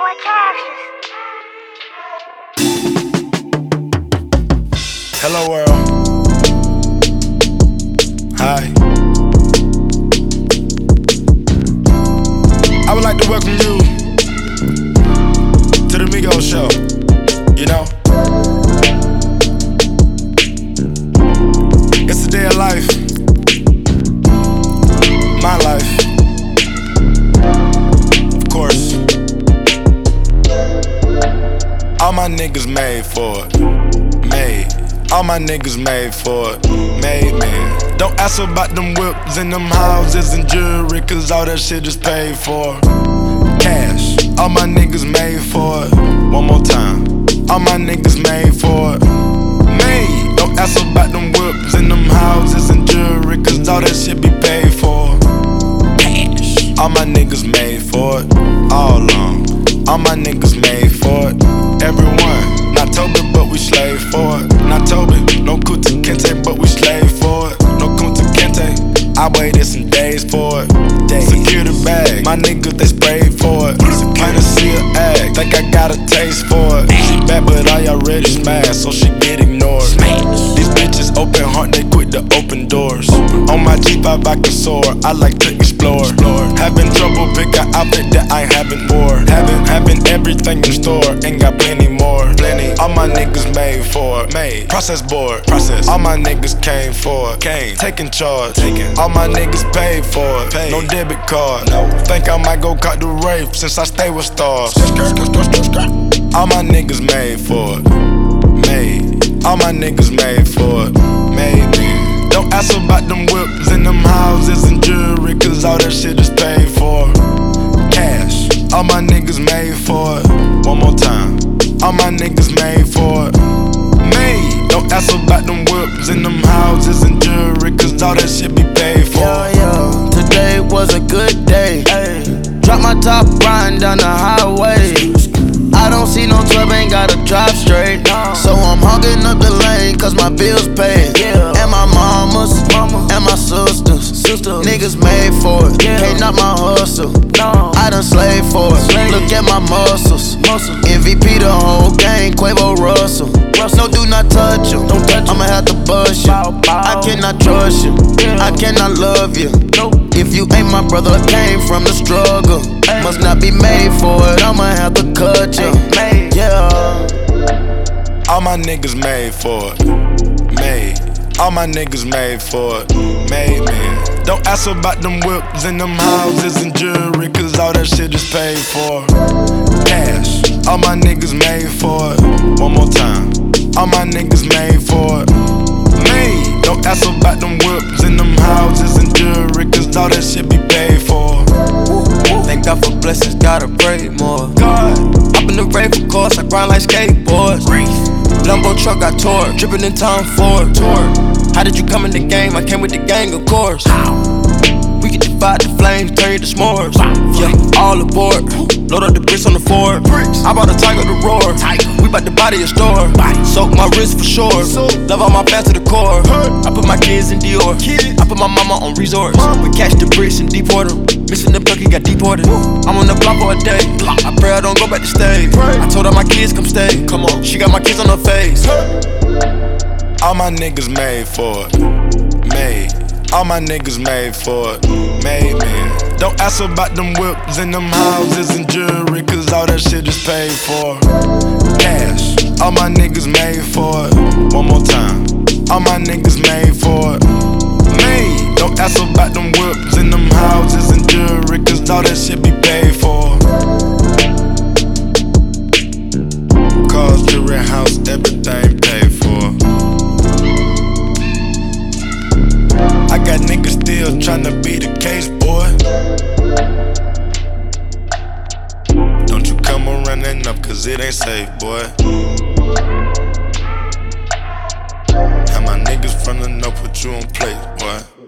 watch your actions. Hello world. Hi. I would like to welcome you to the Migos show. You know, it's a day of life. My life. Of course. All my niggas made for it. Made. All my niggas made for it. Made, man. Don't ask about them whips and them houses and jewelry, cause all that shit is paid for. Cash. All my niggas made for it. One more time. All my niggas made for it. Made. Don't ask about them whips and them houses and jewelry, cause all that shit be paid for. Cash. All my niggas made for it. All along. All my niggas made for it. Everyone. Not Toby, but we slave for it. Not Toby. No Kunta Kinte, but we slave for it. No Kunta Kinte. I waited some days for it. Secure the bag. My niggas, they sprayed for it. Pint of seal egg. Think I got a taste for it. She bad, but I already smashed, so she get ignored. These bitches open heart, they quit the open doors. On my G5 I can soar. I like to explore. Having trouble, pick an outfit that I haven't wore. Having everything in store, ain't got plenty more. All my niggas made for it. Made. Process board. Process. All my niggas came for it. Came. Taking charge. All my niggas paid for it. No debit card. No. Think I might go cut the rape since I stay with stars. All my niggas made for it. Made. All my niggas made for it. Made, man. Don't ask about them whips and them houses and jewelry, cause all that shit is paid for. Cash. All my niggas made for it. One more time. All my niggas made for it. Made. Don't ask about them whips and them houses and jewelry, cause all that shit be paid for. Yeah. Today was a good day. Drop my top, riding down the highway. I don't see no 12, ain't gotta drive straight. So I'm hogging up the lane, cause my bills paid. And my mamas, and my sisters. Niggas made for it, can't knock my hustle. I done slaved for it, look at my muscles. MVP the whole gang, Quavo Russell. No, do not touch him, I'ma have to bust you. I cannot trust you, I cannot love you. If you ain't my brother, came from the struggle. Must not be made for it, I'ma have to cut you. Yeah. All my niggas made for it. Made. All my niggas made for it. Made, man. Don't ask about them whips and them houses and jewelry, cause all that shit is paid for. Cash. All my niggas made for it. One more time. All my niggas made for it. Made. Don't ask about them whips and them houses and jewelry, cause all that shit be paid for. Thank God for blessings, gotta pray more. God. Up in the rave, of course, I grind like skateboards. Lambo truck got tore, dripping in Tom Ford. How did you come in the game? I came with the gang, of course. We can divide the flames, turn you to s'mores. Yeah, all aboard. Load up the bricks on the Ford. I bought a Tiger to roar. We bout to body a store. Soak my wrist for sure. Love all my fans to the core. I put my kids in Dior. I put my mama on resorts. We catch the bricks and deport them. Missing the bucket, got deported. I'm on the block for a day. I pray I don't go back to stay. I told her my kids come stay. Come on, she got my kids on her face. All my niggas made for it. Made. All my niggas made for it. Made, man. Don't ask about them whips and them houses and jewelry, cause all that shit is paid for. Cash. All my niggas made for it. One more time. All my niggas made for it. Made. Don't ask about them whips and them houses and jewelry, cause all that shit be paid for. Cars, jewelry, house, everything paid for. I got niggas still tryna be the case, boy. Don't you come running up, cause it ain't safe, boy. Have my niggas from the north put you on plate, boy.